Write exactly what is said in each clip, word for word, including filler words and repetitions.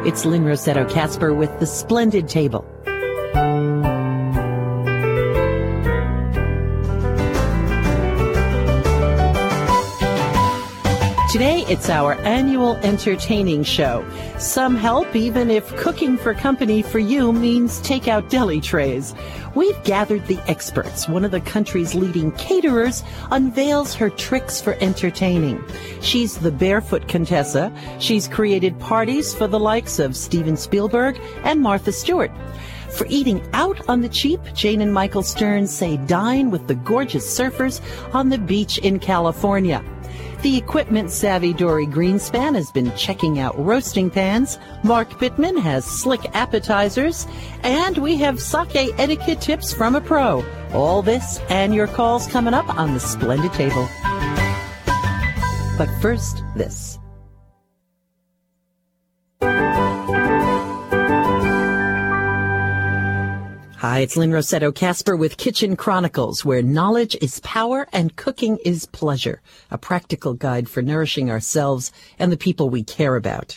It's Lynn Rossetto Kasper with The Splendid Table. Today, it's our annual entertaining show. Some help even if cooking for company for you means takeout deli trays. We've gathered the experts. One of the country's leading caterers unveils her tricks for entertaining. She's the Barefoot Contessa. She's created parties for the likes of Steven Spielberg and Martha Stewart. For eating out on the cheap, Jane and Michael Stern say dine with the gorgeous surfers on the beach in California. The equipment-savvy Dory Greenspan has been checking out roasting pans. Mark Pittman has slick appetizers. And we have sake etiquette tips from a pro. All this and your calls coming up on The Splendid Table. But first, this. Hi, it's Lynn Rossetto Kasper with Kitchen Chronicles, where knowledge is power and cooking is pleasure, a practical guide for nourishing ourselves and the people we care about.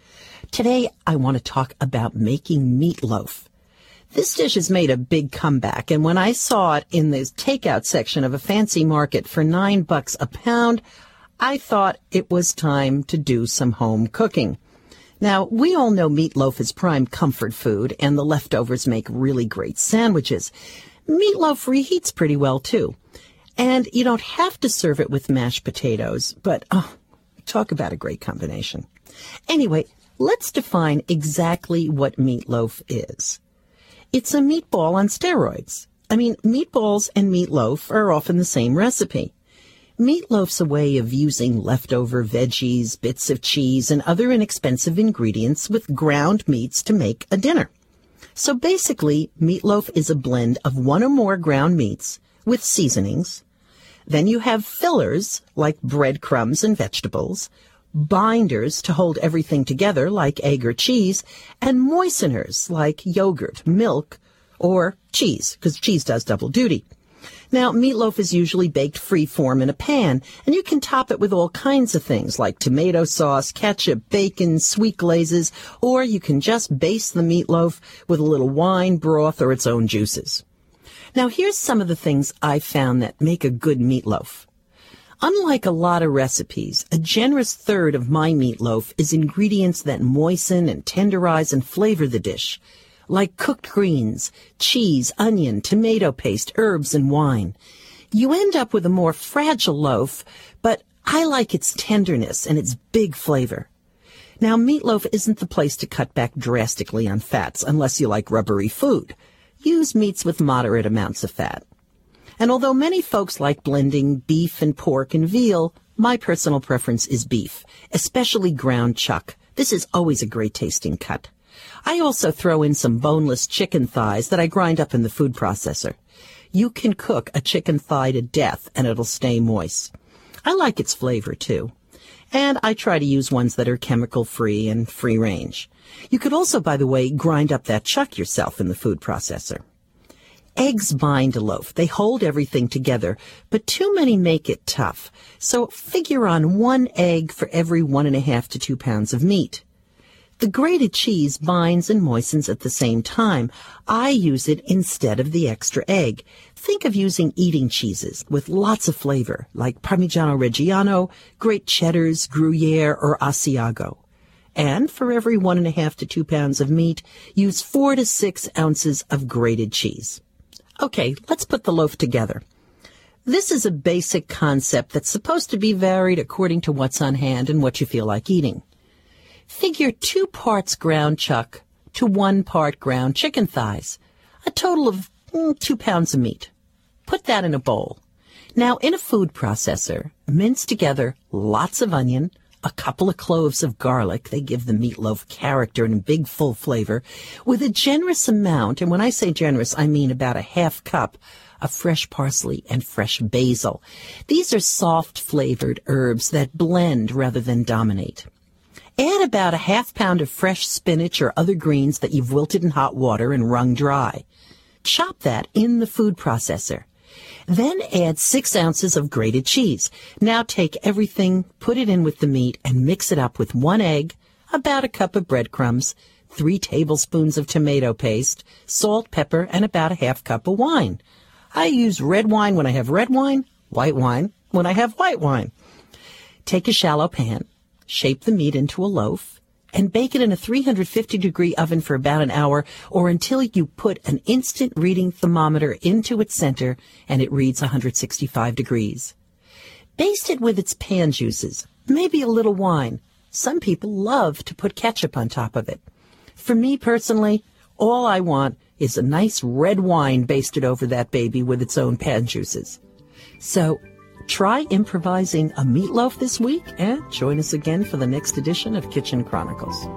Today, I want to talk about making meatloaf. This dish has made a big comeback, and when I saw it in the takeout section of a fancy market for nine bucks a pound, I thought it was time to do some home cooking. Now, we all know meatloaf is prime comfort food, and the leftovers make really great sandwiches. Meatloaf reheats pretty well, too. And you don't have to serve it with mashed potatoes, but, oh, talk about a great combination. Anyway, let's define exactly what meatloaf is. It's a meatball on steroids. I mean, meatballs and meatloaf are often the same recipe. Meatloaf's a way of using leftover veggies, bits of cheese, and other inexpensive ingredients with ground meats to make a dinner. So basically, meatloaf is a blend of one or more ground meats with seasonings. Then you have fillers, like breadcrumbs and vegetables, binders to hold everything together, like egg or cheese, and moisteners, like yogurt, milk, or cheese, because cheese does double duty. Now, meatloaf is usually baked free-form in a pan, and you can top it with all kinds of things like tomato sauce, ketchup, bacon, sweet glazes, or you can just baste the meatloaf with a little wine, broth, or its own juices. Now, here's some of the things I've found that make a good meatloaf. Unlike a lot of recipes, a generous third of my meatloaf is ingredients that moisten and tenderize and flavor the dish, like cooked greens, cheese, onion, tomato paste, herbs, and wine. You end up with a more fragile loaf, but I like its tenderness and its big flavor. Now, meatloaf isn't the place to cut back drastically on fats unless you like rubbery food. Use meats with moderate amounts of fat. And although many folks like blending beef and pork and veal, my personal preference is beef, especially ground chuck. This is always a great tasting cut. I also throw in some boneless chicken thighs that I grind up in the food processor. You can cook a chicken thigh to death and it'll stay moist. I like its flavor too. And I try to use ones that are chemical-free and free-range. You could also, by the way, grind up that chuck yourself in the food processor. Eggs bind a loaf. They hold everything together, but too many make it tough. So figure on one egg for every one and a half to two pounds of meat. The grated cheese binds and moistens at the same time. I use it instead of the extra egg. Think of using eating cheeses with lots of flavor, like Parmigiano Reggiano, great cheddars, Gruyere, or Asiago. And for every one and a half to two pounds of meat, use four to six ounces of grated cheese. Okay, let's put the loaf together. This is a basic concept that's supposed to be varied according to what's on hand and what you feel like eating. Figure two parts ground chuck to one part ground chicken thighs, a total of mm, two pounds of meat. Put that in a bowl. Now, in a food processor, mince together lots of onion, a couple of cloves of garlic. They give the meatloaf character and a big, full flavor, with a generous amount, and when I say generous, I mean about a half cup of fresh parsley and fresh basil. These are soft-flavored herbs that blend rather than dominate. Add about a half pound of fresh spinach or other greens that you've wilted in hot water and wrung dry. Chop that in the food processor. Then add six ounces of grated cheese. Now take everything, put it in with the meat, and mix it up with one egg, about a cup of breadcrumbs, three tablespoons of tomato paste, salt, pepper, and about a half cup of wine. I use red wine when I have red wine, white wine when I have white wine. Take a shallow pan, shape the meat into a loaf, and bake it in a three hundred fifty degree oven for about an hour or until you put an instant reading thermometer into its center and it reads one hundred sixty-five degrees. Baste it with its pan juices, maybe a little wine. Some people love to put ketchup on top of it. For me personally, all I want is a nice red wine basted over that baby with its own pan juices. So try improvising a meatloaf this week and join us again for the next edition of Kitchen Chronicles.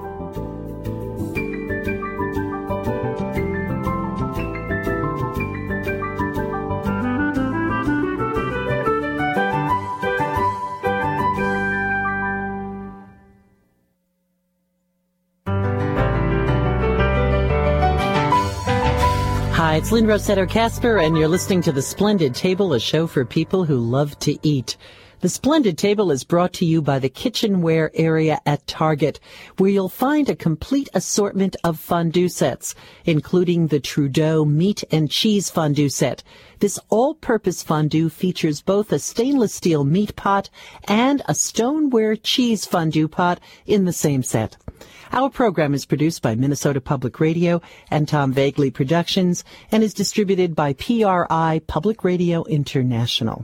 Hi, it's Lynn Rossetto Casper, and you're listening to The Splendid Table, a show for people who love to eat. The Splendid Table is brought to you by the kitchenware area at Target, where you'll find a complete assortment of fondue sets, including the Trudeau meat and cheese fondue set. This all-purpose fondue features both a stainless steel meat pot and a stoneware cheese fondue pot in the same set. Our program is produced by Minnesota Public Radio and Tom Vagley Productions and is distributed by P R I Public Radio International.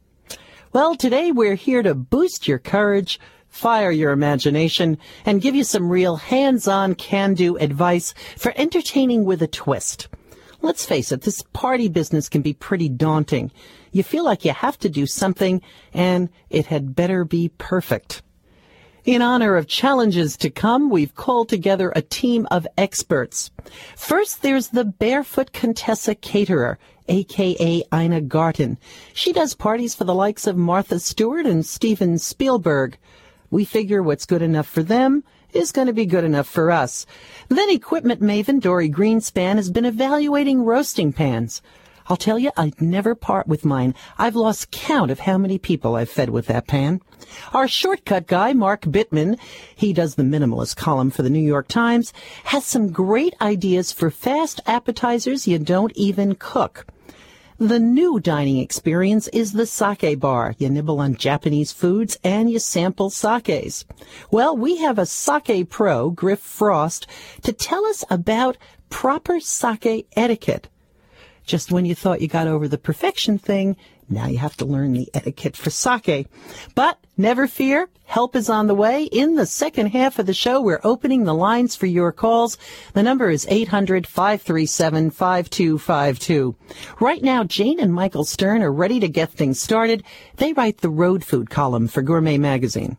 Well, today we're here to boost your courage, fire your imagination, and give you some real hands-on can-do advice for entertaining with a twist. Let's face it, this party business can be pretty daunting. You feel like you have to do something, and it had better be perfect. In honor of challenges to come, we've called together a team of experts. First, there's the Barefoot Contessa Caterer, a k a. Ina Garten. She does parties for the likes of Martha Stewart and Steven Spielberg. We figure what's good enough for them is going to be good enough for us. Then equipment maven Dory Greenspan has been evaluating roasting pans. I'll tell you, I'd never part with mine. I've lost count of how many people I've fed with that pan. Our shortcut guy, Mark Bittman, he does the minimalist column for the New York Times, has some great ideas for fast appetizers you don't even cook. The new dining experience is the sake bar. You nibble on Japanese foods and you sample sakes. Well, we have a sake pro, Griff Frost, to tell us about proper sake etiquette. Just when you thought you got over the perfection thing, now you have to learn the etiquette for sake. But never fear, help is on the way. In the second half of the show, we're opening the lines for your calls. The number is eight hundred, five three seven, five two five two. Right now, Jane and Michael Stern are ready to get things started. They write the road food column for Gourmet Magazine.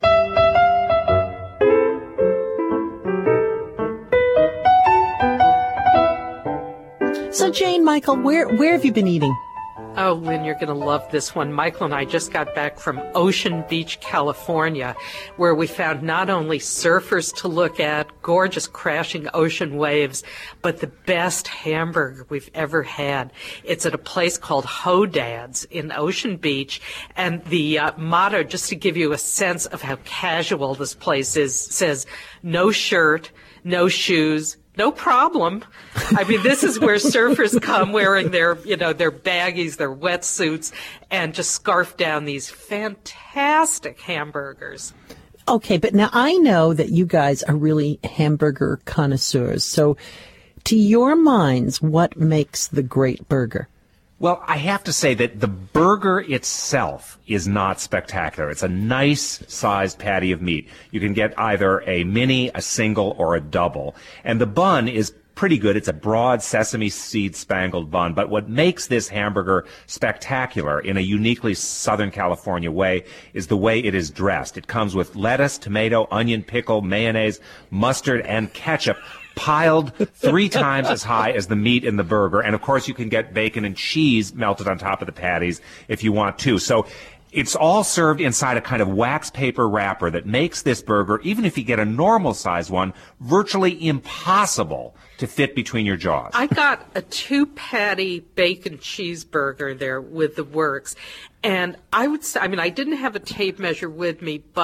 So, Jane, Michael, where where have you been eating? Oh, Lynn, you're going to love this one. Michael and I just got back from Ocean Beach, California, where we found not only surfers to look at, gorgeous crashing ocean waves, but the best hamburger we've ever had. It's at a place called Hodad's in Ocean Beach, and the uh, motto, just to give you a sense of how casual this place is, says, no shirt, no shoes, no problem. I mean, this is where surfers come wearing their, you know, their baggies, their wetsuits, and just scarf down these fantastic hamburgers. Okay, but now I know that you guys are really hamburger connoisseurs. So to your minds, what makes the great burger? Well, I have to say that the burger itself is not spectacular. It's a nice-sized patty of meat. You can get either a mini, a single, or a double. And the bun is pretty good. It's a broad sesame seed spangled bun. But what makes this hamburger spectacular in a uniquely Southern California way is the way it is dressed. It comes with lettuce, tomato, onion, pickle, mayonnaise, mustard, and ketchup, piled three times as high as the meat in the burger. And, of course, you can get bacon and cheese melted on top of the patties if you want to. So it's all served inside a kind of wax paper wrapper that makes this burger, even if you get a normal-sized one, virtually impossible to fit between your jaws. I got a two-patty bacon cheeseburger there with the works. And I would say, I mean, I didn't have a tape measure with me, but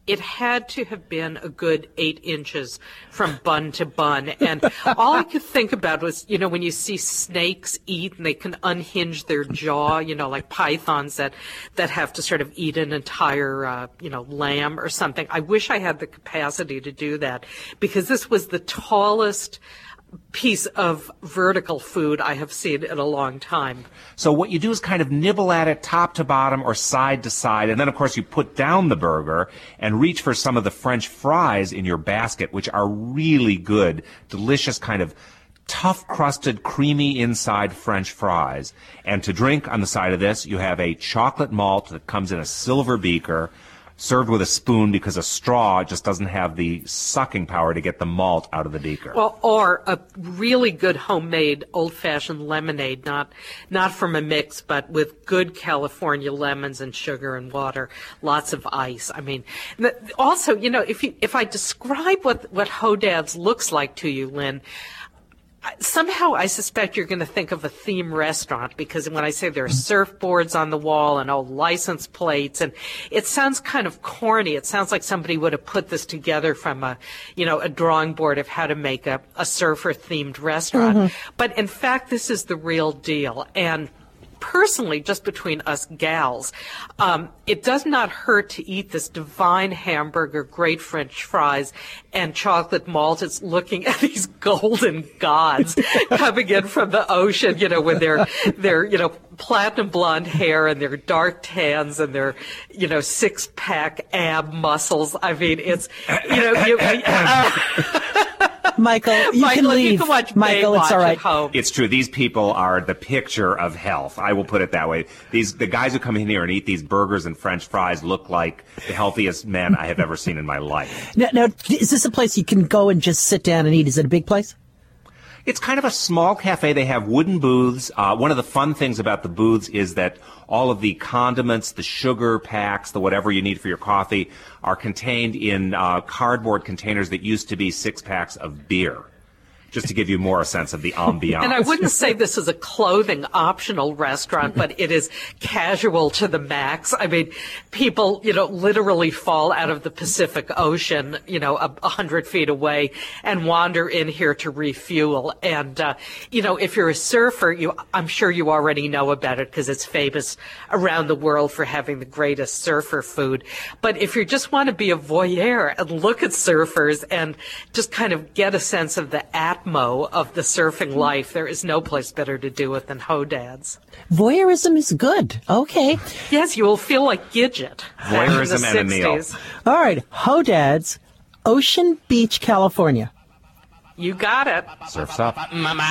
it had to have been a good eight inches from bun to bun. And all I could think about was, you know, when you see snakes eat and they can unhinge their jaw, you know, like pythons that, that have to sort of eat an entire, uh, you know, lamb or something. I wish I had the capacity to do that, because this was the tallest piece of vertical food I have seen in a long time. So what you do is kind of nibble at it top to bottom or side to side, and then of course you put down the burger and reach for some of the French fries in your basket, which are really good, delicious kind of tough crusted, creamy inside French fries. And to drink on the side of this, you have a chocolate malt that comes in a silver beaker, served with a spoon, because a straw just doesn't have the sucking power to get the malt out of the beaker. Well, or a really good homemade old-fashioned lemonade, not not from a mix, but with good California lemons and sugar and water, lots of ice. I mean, also, you know, if you, if I describe what what Hodad's looks like to you, Lynn, somehow I suspect you're going to think of a theme restaurant, because when I say there are surfboards on the wall and old license plates, and it sounds kind of corny. It sounds like somebody would have put this together from a, you know, a drawing board of how to make a, a surfer-themed restaurant. Mm-hmm. But in fact, this is the real deal. And personally, just between us gals, um, it does not hurt to eat this divine hamburger, great French fries, and chocolate malt. It's looking at these golden gods coming in from the ocean, you know, with their, their, you know, platinum blonde hair and their dark tans and their, you know, six-pack ab muscles. I mean, it's, you know, you, uh, Michael, you Michael, can leave. You can watch Michael, Baywatch it's all right. at home. It's true. These people are the picture of health. I will put it that way. These the guys who come in here and eat these burgers and French fries look like the healthiest men I have ever seen in my life. Now, now, is this a place you can go and just sit down and eat? Is it a big place? It's kind of a small cafe. They have wooden booths. Uh, one of the fun things about the booths is that all of the condiments, the sugar packs, the whatever you need for your coffee are contained in uh, cardboard containers that used to be six packs of beer, just to give you more a sense of the ambiance. And I wouldn't say this is a clothing optional restaurant, but it is casual to the max. I mean, people, you know, literally fall out of the Pacific Ocean, you know, a, a hundred feet away and wander in here to refuel. And, uh, you know, if you're a surfer, you, I'm sure you already know about it because it's famous around the world for having the greatest surfer food. But if you just want to be a voyeur and look at surfers and just kind of get a sense of the atmosphere of the surfing life, there is no place better to do it than Hodad's. Voyeurism is good. Okay. Yes, you will feel like Gidget. Voyeurism and a meal. All right. Hodad's, Ocean Beach, California. You got it. Surf's up.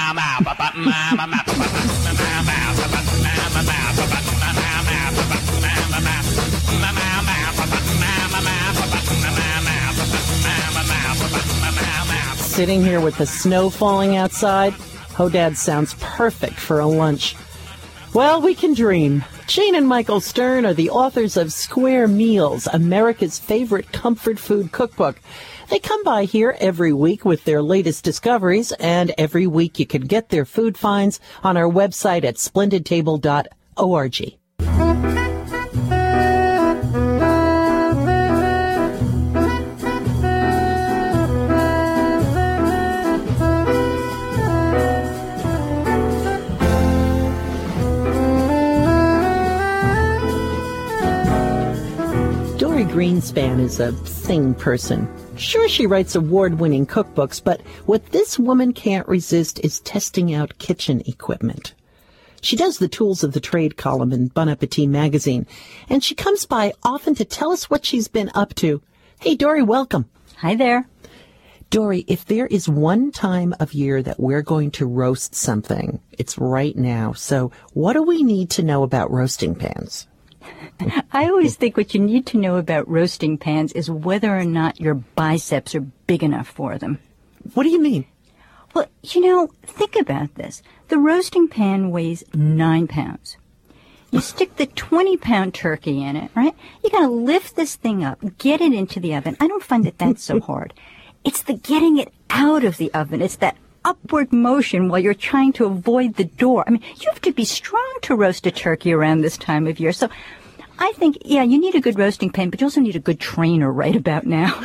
Sitting here with the snow falling outside, Hodad sounds perfect for a lunch. Well, we can dream. Jane and Michael Stern are the authors of Square Meals, America's favorite comfort food cookbook. They come by here every week with their latest discoveries, and every week you can get their food finds on our website at splendid table dot org. Dory Greenspan is a thing person. Sure, she writes award-winning cookbooks, but what this woman can't resist is testing out kitchen equipment. She does the Tools of the Trade column in Bon Appetit magazine, and she comes by often to tell us what she's been up to. Hey, Dory, welcome. Hi there. Dory, if there is one time of year that we're going to roast something, it's right now. So what do we need to know about roasting pans? I always think what you need to know about roasting pans is whether or not your biceps are big enough for them. What do you mean? Well, you know, think about this. The roasting pan weighs nine pounds. You stick the twenty-pound turkey in it, right? You got to lift this thing up, get it into the oven. I don't find that that's so hard. It's the getting it out of the oven. It's that upward motion while you're trying to avoid the door. I mean, you have to be strong to roast a turkey around this time of year. So I think, yeah, you need a good roasting pan, but you also need a good trainer right about now.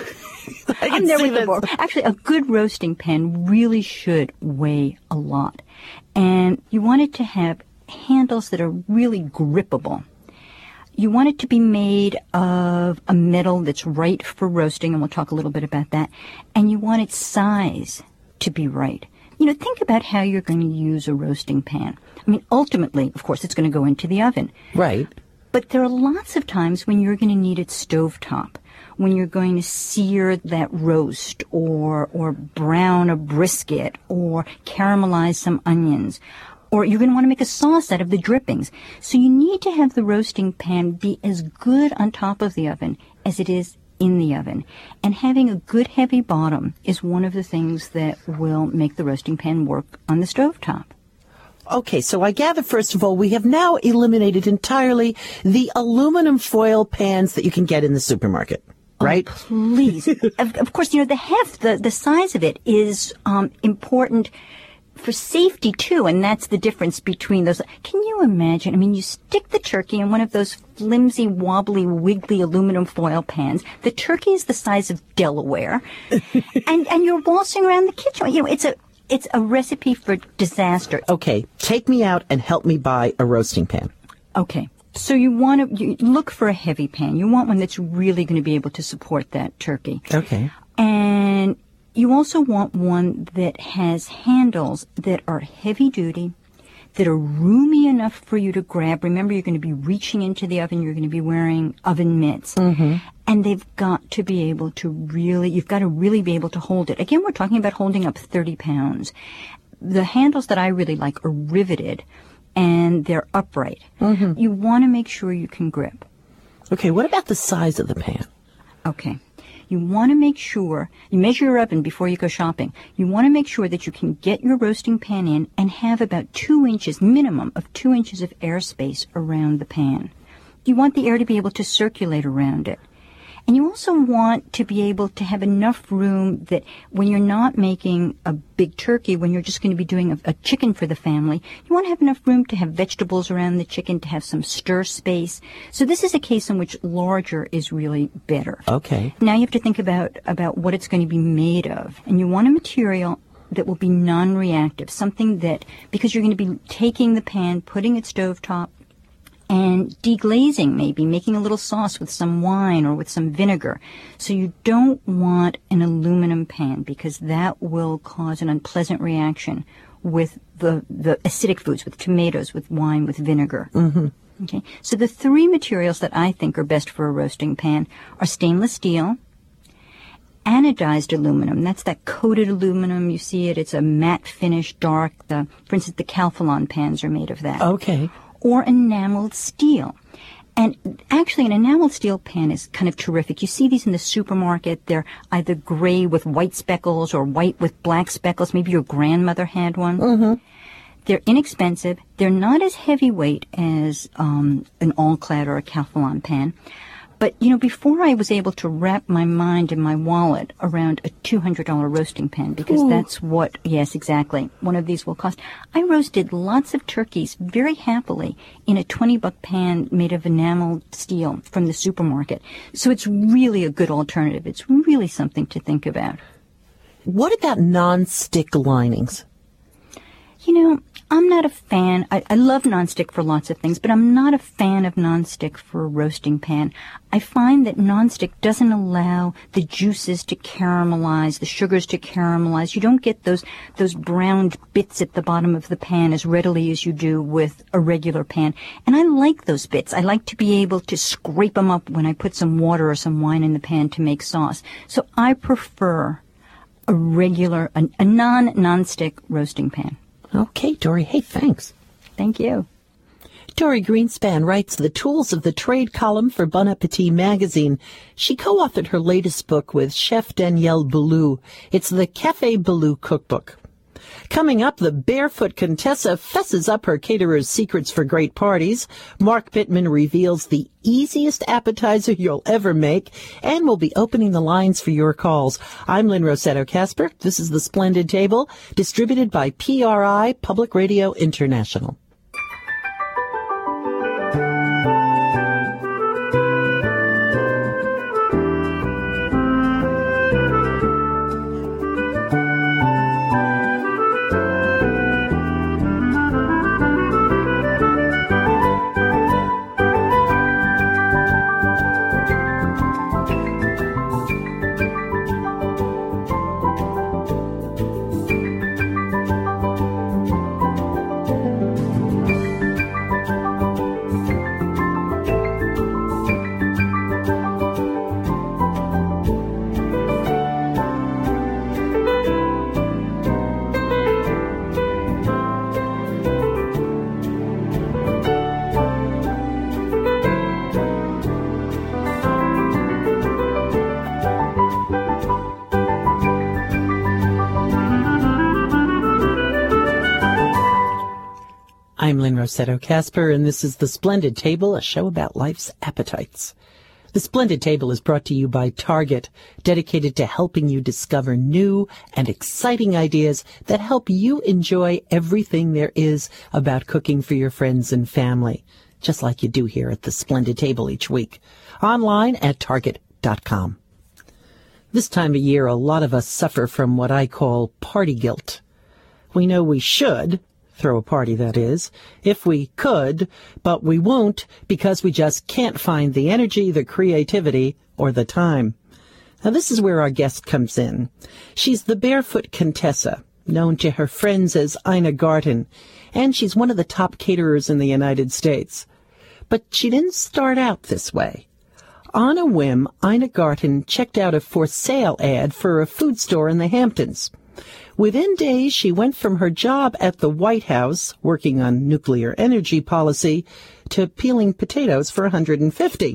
I'm there with the board. Actually, a good roasting pan really should weigh a lot. And you want it to have handles that are really grippable. You want it to be made of a metal that's right for roasting, and we'll talk a little bit about that. And you want its size to be right. You know, think about how you're going to use a roasting pan. I mean, ultimately, of course, it's going to go into the oven. Right. But there are lots of times when you're going to need it stovetop, when you're going to sear that roast or or brown a brisket or caramelize some onions, or you're going to want to make a sauce out of the drippings. So you need to have the roasting pan be as good on top of the oven as it is in the oven. And having a good heavy bottom is one of the things that will make the roasting pan work on the stovetop. Okay, so I gather, first of all, we have now eliminated entirely the aluminum foil pans that you can get in the supermarket, right? Oh, please. of, of course, you know, the heft, the, the size of it is um, important for safety, too, and that's the difference between those. Can you imagine? I mean, you stick the turkey in one of those flimsy, wobbly, wiggly aluminum foil pans. The turkey is the size of Delaware, and, and you're waltzing around the kitchen. You know, it's a... It's a recipe for disaster. Okay, take me out and help me buy a roasting pan. Okay, so you want to you look for a heavy pan. You want one that's really going to be able to support that turkey. Okay. And you also want one that has handles that are heavy duty, that are roomy enough for you to grab. Remember, you're going to be reaching into the oven. You're going to be wearing oven mitts. Mm-hmm. And they've got to be able to really, you've got to really be able to hold it. Again, we're talking about holding up thirty pounds. The handles that I really like are riveted, and they're upright. Mm-hmm. You want to make sure you can grip. Okay, what about the size of the pan? Okay. You want to make sure, you measure your oven before you go shopping. You want to make sure that you can get your roasting pan in and have about two inches, minimum of two inches of airspace around the pan. You want the air to be able to circulate around it. And you also want to be able to have enough room that when you're not making a big turkey, when you're just going to be doing a, a chicken for the family, you want to have enough room to have vegetables around the chicken, to have some stir space. So this is a case in which larger is really better. Okay. Now you have to think about, about what it's going to be made of. And you want a material that will be non-reactive, something that, because you're going to be taking the pan, putting it stovetop, and deglazing, maybe, making a little sauce with some wine or with some vinegar. So you don't want an aluminum pan because that will cause an unpleasant reaction with the, the acidic foods, with tomatoes, with wine, with vinegar. Mm-hmm. Okay. So the three materials that I think are best for a roasting pan are stainless steel, anodized aluminum. That's that coated aluminum. You see it. It's a matte finish, dark. The, for instance, the Calphalon pans are made of that. Okay. Or enameled steel. And actually, an enameled steel pan is kind of terrific. You see these in the supermarket. They're either gray with white speckles or white with black speckles. Maybe your grandmother had one. Mm-hmm. They're inexpensive. They're not as heavyweight as um, an all-clad or a Calphalon pan. But, you know, before I was able to wrap my mind and my wallet around a two hundred dollars roasting pan, because Ooh. That's what, yes, exactly, one of these will cost, I roasted lots of turkeys very happily in a twenty buck pan made of enameled steel from the supermarket. So it's really a good alternative. It's really something to think about. What about non-stick linings? You know, I'm not a fan. I, I love nonstick for lots of things, but I'm not a fan of nonstick for a roasting pan. I find that nonstick doesn't allow the juices to caramelize, the sugars to caramelize. You don't get those those browned bits at the bottom of the pan as readily as you do with a regular pan. And I like those bits. I like to be able to scrape them up when I put some water or some wine in the pan to make sauce. So I prefer a regular, a, a non-nonstick roasting pan. Okay, Dory. Hey, thanks. Thank you. Dory Greenspan writes the Tools of the Trade column for Bon Appetit magazine. She co-authored her latest book with Chef Danielle Boulou. It's the Café Boulou Cookbook. Coming up, the barefoot Contessa fesses up her caterer's secrets for great parties. Mark Bittman reveals the easiest appetizer you'll ever make, and we'll be opening the lines for your calls. I'm Lynn Rossetto Kasper. This is The Splendid Table, distributed by P R I, Public Radio International. I'm Lynn Rossetto Casper, and this is The Splendid Table, a show about life's appetites. The Splendid Table is brought to you by Target, dedicated to helping you discover new and exciting ideas that help you enjoy everything there is about cooking for your friends and family, just like you do here at The Splendid Table each week. Online at target dot com. This time of year, a lot of us suffer from what I call party guilt. We know we should throw a party, that is, if we could, but we won't because we just can't find the energy, the creativity, or the time. Now, this is where our guest comes in. She's the Barefoot Contessa, known to her friends as Ina Garten, and she's one of the top caterers in the United States. But she didn't start out this way. On a whim, Ina Garten checked out a for sale ad for a food store in the Hamptons. Within days, she went from her job at the White House, working on nuclear energy policy, to peeling potatoes for one hundred fifty.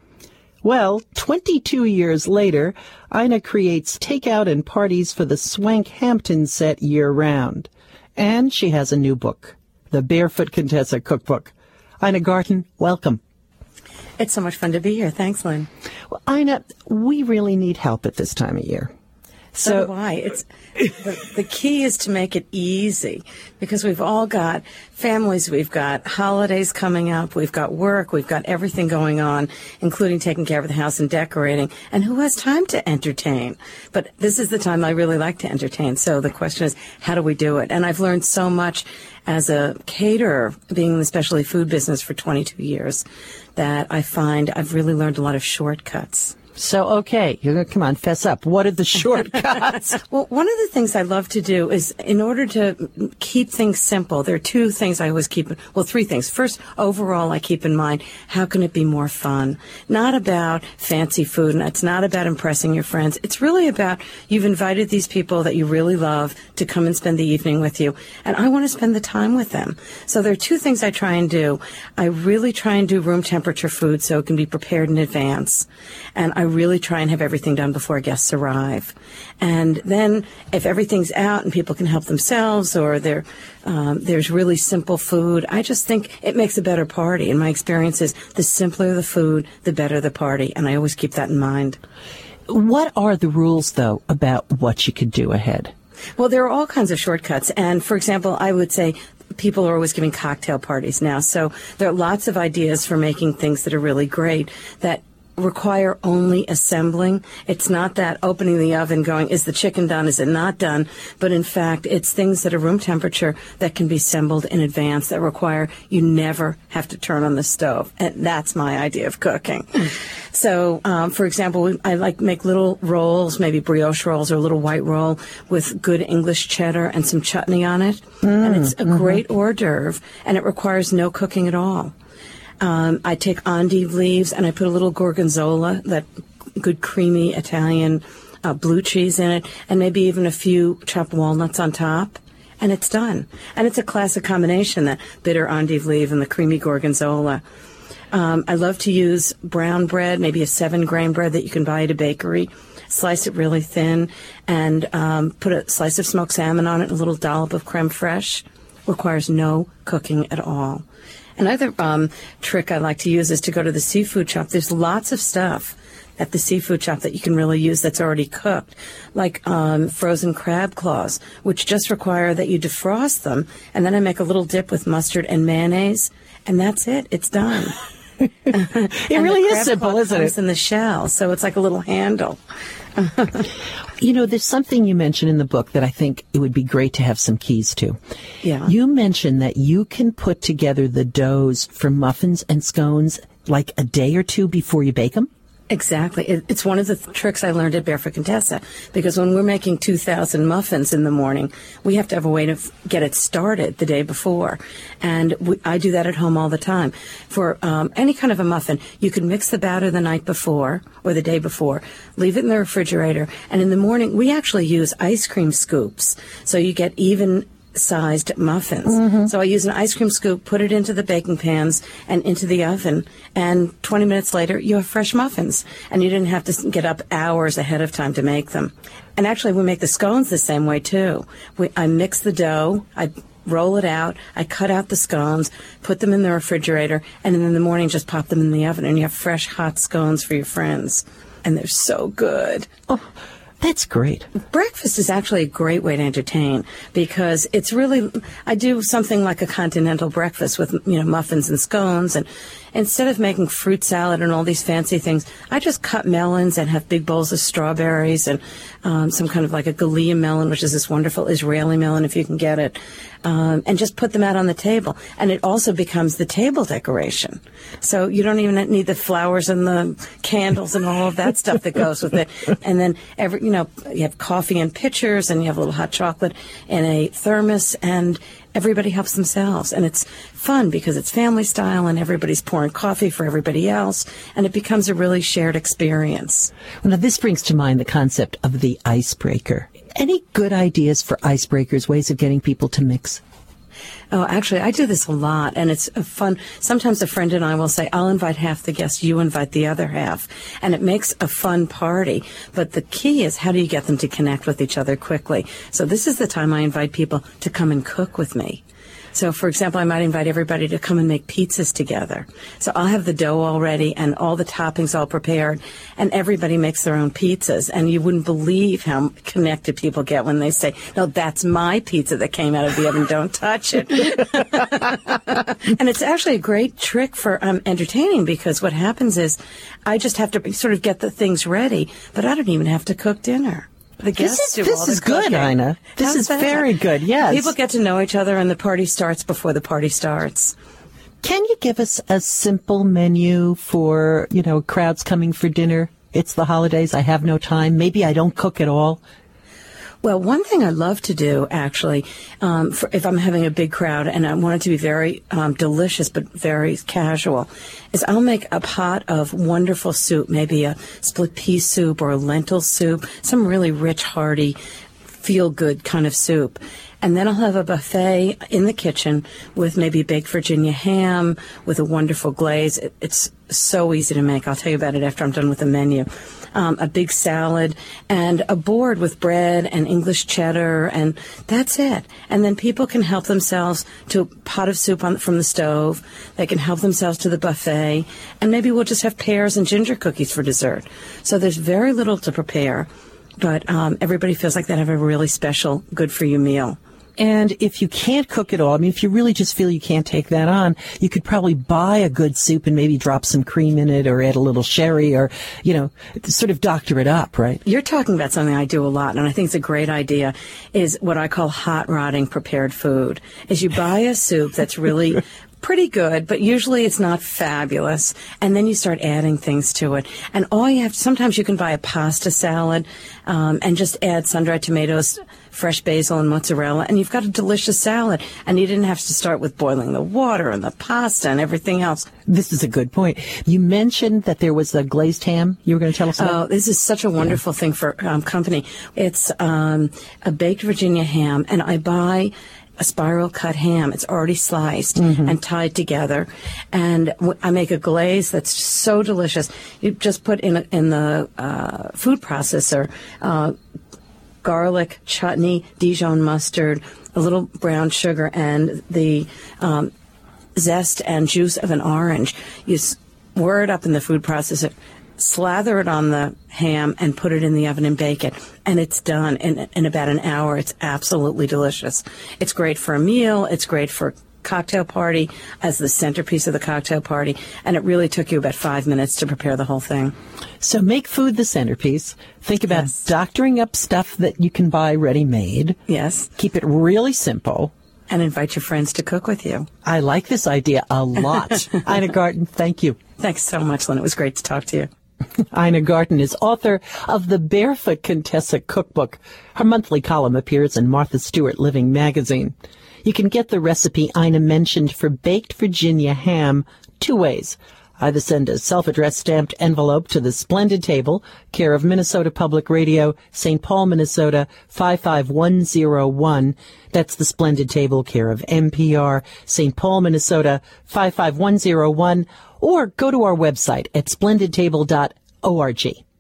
Well, twenty-two years later, Ina creates takeout and parties for the Swank Hampton set year-round. And she has a new book, The Barefoot Contessa Cookbook. Ina Garten, welcome. It's so much fun to be here. Thanks, Lynn. Well, Ina, we really need help at this time of year. So, so do I. It's the, the key is to make it easy, because we've all got families, we've got holidays coming up, we've got work, we've got everything going on, including taking care of the house and decorating. And who has time to entertain? But this is the time I really like to entertain. So the question is, how do we do it? And I've learned so much as a caterer, being in the specialty food business for twenty-two years, that I find I've really learned a lot of shortcuts. So, okay, you're gonna, come on, fess up. What are the shortcuts? Well, one of the things I love to do is, in order to keep things simple, there are two things I always keep, well, three things. First, overall, I keep in mind, how can it be more fun? Not about fancy food, and it's not about impressing your friends. It's really about, you've invited these people that you really love to come and spend the evening with you, and I want to spend the time with them. So there are two things I try and do. I really try and do room temperature food so it can be prepared in advance, and I I really try and have everything done before guests arrive. And then if everything's out and people can help themselves, or there, um, there's really simple food, I just think it makes a better party. And my experience is, the simpler the food, the better the party. And I always keep that in mind. What are the rules, though, about what you could do ahead? Well, there are all kinds of shortcuts. And, for example, I would say people are always giving cocktail parties now. So there are lots of ideas for making things that are really great that require only assembling. It's not that opening the oven going, is the chicken done, is it not done? But in fact, it's things that are room temperature that can be assembled in advance, that require you never have to turn on the stove. And that's my idea of cooking. So, um, for example, I like make little rolls, maybe brioche rolls or a little white roll with good English cheddar and some chutney on it. Mm, and it's a mm-hmm. great hors d'oeuvre, and it requires no cooking at all. Um, I take endive leaves and I put a little gorgonzola, that good creamy Italian uh, blue cheese in it, and maybe even a few chopped walnuts on top, and it's done. And it's a classic combination, that bitter endive leaf and the creamy gorgonzola. Um, I love to use brown bread, maybe a seven-grain bread that you can buy at a bakery. Slice it really thin, and um, put a slice of smoked salmon on it, and a little dollop of creme fraiche. Requires no cooking at all. Another um, trick I like to use is to go to the seafood shop. There's lots of stuff at the seafood shop that you can really use that's already cooked, like um, frozen crab claws, which just require that you defrost them, and then I make a little dip with mustard and mayonnaise, and that's it. It's done. It really is simple, isn't it? In the shell, so it's like a little handle. You know, there's something you mentioned in the book that I think it would be great to have some keys to. Yeah. You mentioned that you can put together the doughs for muffins and scones like a day or two before you bake them? Exactly. It's one of the th- tricks I learned at Barefoot Contessa, because when we're making two thousand muffins in the morning, we have to have a way to f- get it started the day before. And we, I do that at home all the time. For um, any kind of a muffin, you can mix the batter the night before or the day before, leave it in the refrigerator, and in the morning, we actually use ice cream scoops, so you get even sized muffins. Mm-hmm. So I use an ice cream scoop, put it into the baking pans and into the oven, and twenty minutes later you have fresh muffins, and you didn't have to get up hours ahead of time to make them. And actually we make the scones the same way too. We, I mix the dough, I roll it out. I cut out the scones, put them in the refrigerator, and then in the morning just pop them in the oven, and you have fresh, hot scones for your friends. And they're so good. Oh, that's great. Breakfast is actually a great way to entertain because it's really, I do something like a continental breakfast with, you know, muffins and scones, and instead of making fruit salad and all these fancy things, I just cut melons and have big bowls of strawberries and um, some kind of like a Gallia melon, which is this wonderful Israeli melon if you can get it, um, and just put them out on the table. And it also becomes the table decoration. So you don't even need the flowers and the candles and all of that stuff that goes with it. And then every, you know, you have coffee in pitchers and you have a little hot chocolate in a thermos, and everybody helps themselves. And it's fun because it's family style and everybody's pouring coffee for everybody else, and it becomes a really shared experience. Well, now this brings to mind the concept of the icebreaker. Any good ideas for icebreakers, ways of getting people to mix? Oh, actually, I do this a lot, and it's a fun. Sometimes a friend and I will say, I'll invite half the guests, you invite the other half, and it makes a fun party. But the key is, how do you get them to connect with each other quickly? So this is the time I invite people to come and cook with me. So, for example, I might invite everybody to come and make pizzas together. So I'll have the dough all ready and all the toppings all prepared, and everybody makes their own pizzas. And you wouldn't believe how connected people get when they say, no, that's my pizza that came out of the oven, don't touch it. And it's actually a great trick for um, entertaining, because what happens is I just have to sort of get the things ready, but I don't even have to cook dinner. The guests this is, do this all the is good, cooking. Ina. This How's is that? very good, yes. People get to know each other, and the party starts before the party starts. Can you give us a simple menu for, you know, crowds coming for dinner? It's the holidays. I have no time. Maybe I don't cook at all. Well, one thing I love to do, actually, um, for, if I'm having a big crowd and I want it to be very um, delicious but very casual, is I'll make a pot of wonderful soup, maybe a split pea soup or a lentil soup, some really rich, hearty, feel-good kind of soup. And then I'll have a buffet in the kitchen with maybe baked Virginia ham with a wonderful glaze. It, it's so easy to make. I'll tell you about it after I'm done with the menu. Um, a big salad and a board with bread and English cheddar, and that's it. And then people can help themselves to a pot of soup on, from the stove. They can help themselves to the buffet, and maybe we'll just have pears and ginger cookies for dessert. So there's very little to prepare, but um, everybody feels like they have a really special, good-for-you meal. And if you can't cook at all, I mean, if you really just feel you can't take that on, you could probably buy a good soup and maybe drop some cream in it or add a little sherry or, you know, sort of doctor it up, right? You're talking about something I do a lot, and I think it's a great idea, is what I call hot rodding prepared food. Is you buy a soup that's really pretty good, but usually it's not fabulous, and then you start adding things to it. And all you have, sometimes you can buy a pasta salad um, and just add sun-dried tomatoes, fresh basil and mozzarella, and you've got a delicious salad. And you didn't have to start with boiling the water and the pasta and everything else. This is a good point. You mentioned that there was a glazed ham you were going to tell us about. Oh, this is such a wonderful yeah. thing for um, company. It's um, a baked Virginia ham, and I buy a spiral cut ham. It's already sliced mm-hmm. and tied together, and w- I make a glaze that's so delicious. You just put in a, in the uh, food processor uh, garlic, chutney, Dijon mustard, a little brown sugar, and the um, zest and juice of an orange. You stir it up in the food processor, slather it on the ham, and put it in the oven and bake it. And it's done in, in about an hour. It's absolutely delicious. It's great for a meal. It's great for a cocktail party as the centerpiece of the cocktail party. And it really took you about five minutes to prepare the whole thing. So make food the centerpiece. Think about Yes. doctoring up stuff that you can buy ready-made. Yes. Keep it really simple. And invite your friends to cook with you. I like this idea a lot. Ina Garten, thank you. Thanks so much, Lynn. It was great to talk to you. Ina Garten is author of the Barefoot Contessa Cookbook. Her monthly column appears in Martha Stewart Living magazine. You can get the recipe Ina mentioned for baked Virginia ham two ways. Either send a self-addressed stamped envelope to the Splendid Table, care of Minnesota Public Radio, Saint Paul, Minnesota, five five one zero one. That's the Splendid Table, care of N P R, Saint Paul, Minnesota, five five one zero one. Or go to our website at splendid table dot org.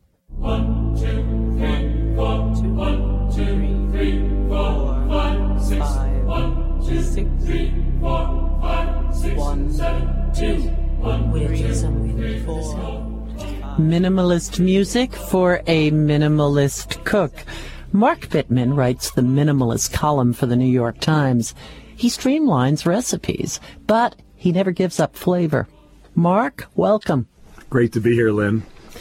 One, two, three, four. One, two, three, four, five, six. One, two, six, three, four, five, six, one, seven, two, one, three, four. Minimalist music for a minimalist cook. Mark Bittman writes the minimalist column for the New York Times. He streamlines recipes, but he never gives up flavor. Mark, welcome. Great to be here, Lynn.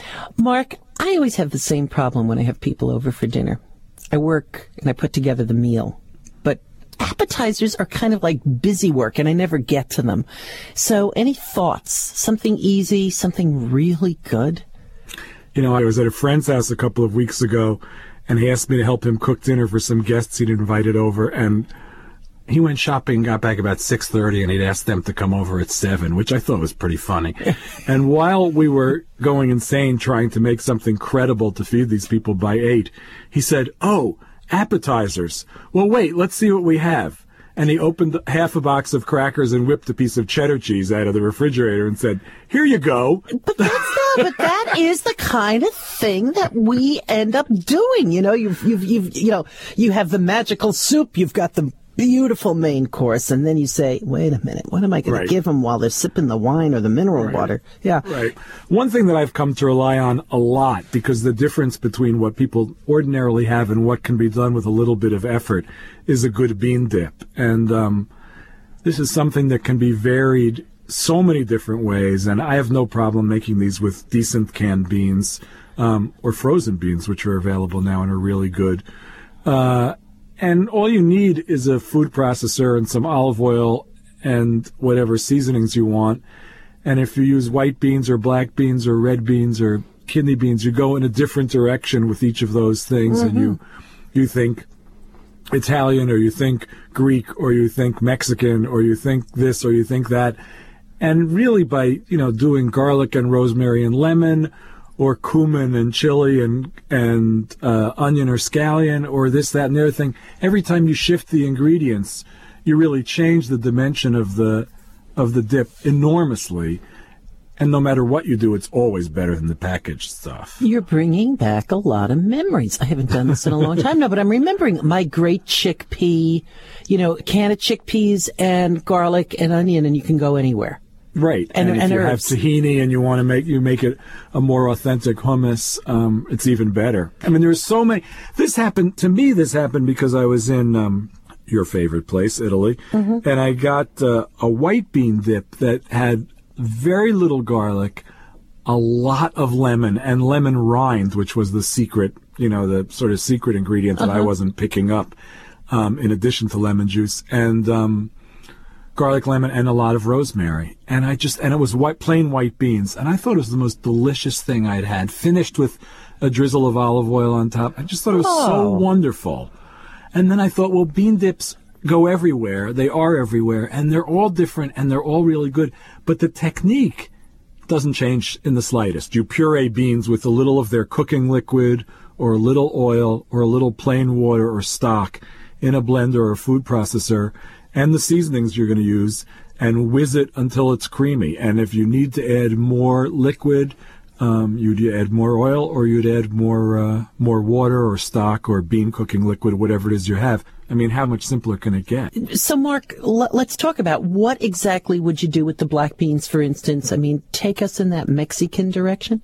Mark, I always have the same problem when I have people over for dinner. I work and I put together the meal, but appetizers are kind of like busy work and I never get to them. So any thoughts? Something easy, something really good? You know, I was at a friend's house a couple of weeks ago and he asked me to help him cook dinner for some guests he'd invited over, and he went shopping, got back about six thirty, and he'd asked them to come over at seven, which I thought was pretty funny. And while we were going insane trying to make something credible to feed these people by eight, he said, "Oh, appetizers. Well, wait, let's see what we have." And he opened half a box of crackers and whipped a piece of cheddar cheese out of the refrigerator and said, "Here you go." But that's not, but that is the kind of thing that we end up doing. You know, you've, you've, you've, you know, you have the magical soup, you've got the beautiful main course, and then you say, wait a minute, what am I going Right. to give them while they're sipping the wine or the mineral Right. water? Yeah. Right. One thing that I've come to rely on a lot, because the difference between what people ordinarily have and what can be done with a little bit of effort is a good bean dip. And um, this is something that can be varied so many different ways, and I have no problem making these with decent canned beans um, or frozen beans, which are available now and are really good. Uh, and all you need is a food processor and some olive oil and whatever seasonings you want. And if you use white beans or black beans or red beans or kidney beans, you go in a different direction with each of those things. Mm-hmm. And you you think Italian, or you think Greek, or you think Mexican, or you think this, or you think that. And really by, you know, doing garlic and rosemary and lemon, or cumin and chili and and uh, onion or scallion, or this, that, and the other thing, every time you shift the ingredients, you really change the dimension of the of the dip enormously. And no matter what you do, it's always better than the packaged stuff. You're bringing back a lot of memories. I haven't done this in a long time now, but I'm remembering my great chickpea, you know, can of chickpeas and garlic and onion, and you can go anywhere. Right. And, and if and you herbs. have tahini and you want to make you make it a more authentic hummus, um, it's even better. I mean, there's so many. This happened to me. This happened because I was in um, your favorite place, Italy, mm-hmm. and I got uh, a white bean dip that had very little garlic, a lot of lemon, and lemon rind, which was the secret, you know, the sort of secret ingredient that uh-huh. I wasn't picking up, um, in addition to lemon juice, and um, garlic, lemon, and a lot of rosemary. And I just, and it was white, plain white beans, and I thought it was the most delicious thing I'd had, finished with a drizzle of olive oil on top. I just thought it was oh. so wonderful. And then I thought, well, bean dips go everywhere. They are everywhere, and they're all different, and they're all really good. But the technique doesn't change in the slightest. You puree beans with a little of their cooking liquid or a little oil or a little plain water or stock in a blender or a food processor, and the seasonings you're going to use, and whiz it until it's creamy. And if you need to add more liquid, um, you'd add more oil, or you'd add more uh, more water or stock or bean cooking liquid, whatever it is you have. I mean, how much simpler can it get? So, Mark, l- let's talk about what exactly would you do with the black beans, for instance? I mean, take us in that Mexican direction.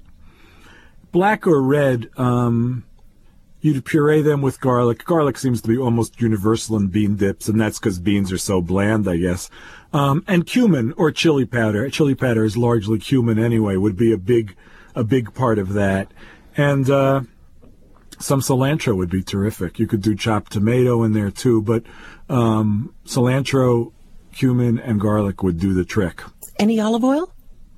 Black or red, um, you'd puree them with garlic. Garlic seems to be almost universal in bean dips, and that's because beans are so bland, I guess. Um, and cumin or chili powder. Chili powder is largely cumin anyway, would be a big, a big part of that. And uh, some cilantro would be terrific. You could do chopped tomato in there too, but um, cilantro, cumin, and garlic would do the trick. Any olive oil?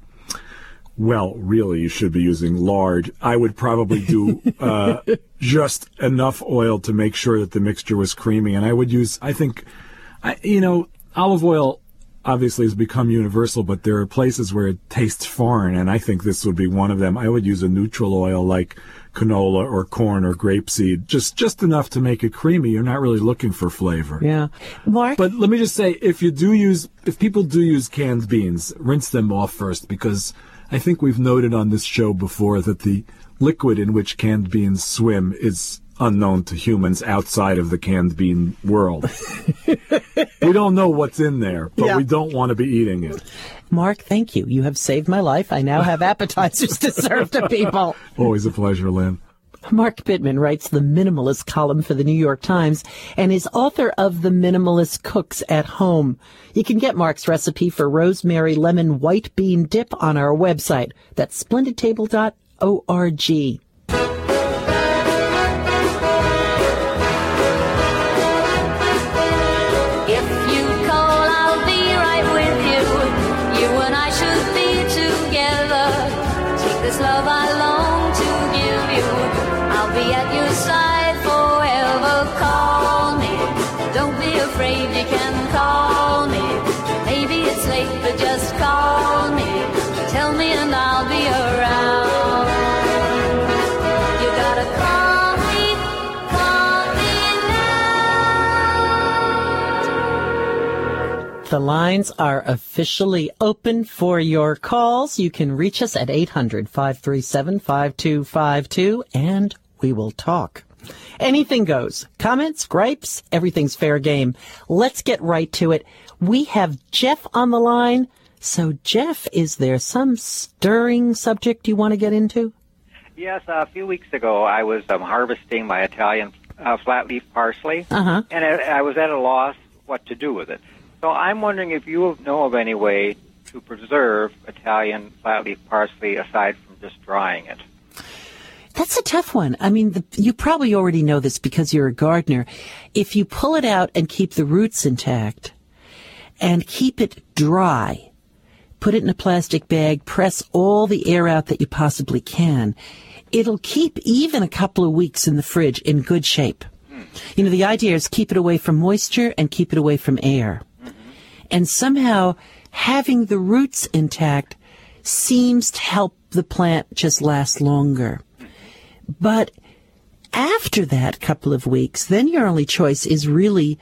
Well, really, you should be using lard. I would probably do uh, just enough oil to make sure that the mixture was creamy. And I would use, I think, I, you know, olive oil obviously has become universal, but there are places where it tastes foreign, and I think this would be one of them. I would use a neutral oil like canola or corn or grapeseed, just just enough to make it creamy. You're not really looking for flavor. Yeah. Mark? But let me just say, if you do use, if people do use canned beans, rinse them off first, because I think we've noted on this show before that the liquid in which canned beans swim is unknown to humans outside of the canned bean world. We don't know what's in there, but Yeah. we don't want to be eating it. Mark, thank you. You have saved my life. I now have appetizers to serve to people. Always a pleasure, Lynn. Mark Bittman writes the Minimalist column for the New York Times and is author of The Minimalist Cooks at Home. You can get Mark's recipe for rosemary lemon white bean dip on our website. That's splendid table dot org. If you call, I'll be right with you. You and I should be together. Take this love I long to give you. I'll be at your side forever. Call me. Don't be afraid, you can call me. Maybe it's late, but just call me. Tell me and I'll be around. You gotta call me, call me now. The lines are officially open for your calls. You can reach us at eight hundred, five three seven, five two five two, and we will talk. Anything goes. Comments, gripes, everything's fair game. Let's get right to it. We have Jeff on the line. So, Jeff, is there some stirring subject you want to get into? Yes, a few weeks ago I was um, harvesting my Italian uh, flat-leaf parsley, Uh-huh. and I, I was at a loss what to do with it. So I'm wondering if you know of any way to preserve Italian flat-leaf parsley aside from just drying it. That's a tough one. I mean, the, you probably already know this because you're a gardener. If you pull it out and keep the roots intact and keep it dry, put it in a plastic bag, press all the air out that you possibly can, it'll keep even a couple of weeks in the fridge in good shape. Mm. You know, the idea is keep it away from moisture and keep it away from air. Mm-hmm. And somehow having the roots intact seems to help the plant just last longer. But after that couple of weeks, then your only choice is really